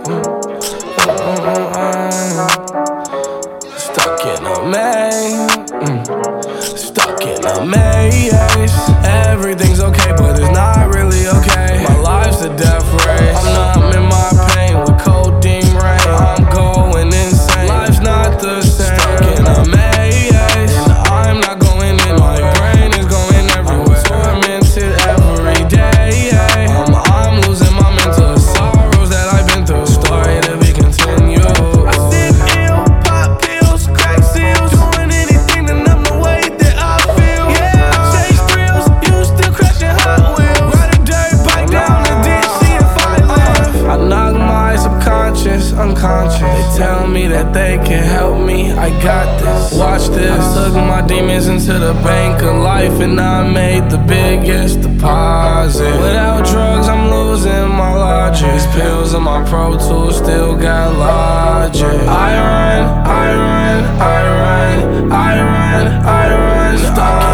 Stuck in a maze, stuck in a maze. Everything's okay, but it's not really okay. My life's a death race. I'm numb in my pain with codeine rain. I'm going insane. Life's not the same. Stuck in a maze, and I'm not going in. My brain is going everywhere. Tormented every day. I'm losing my mental sorrows that I've been through. Story to be continued. I sit ill, pop pills, crack seals, doing anything to numb the way that I feel. Yeah, I chase thrills, you still crashing Hot Wheels. Ride a dirt bike down the ditch, see if I live. I knock my subconscious unconscious. They tell me that they can help me. I got this. Watch this. I took my demons into the bank of life, and I made the biggest deposit. Without drugs, I'm losing my logic. These pills on my Pro Tools still got logic. I run, I run, I run, I run, I run. Stuck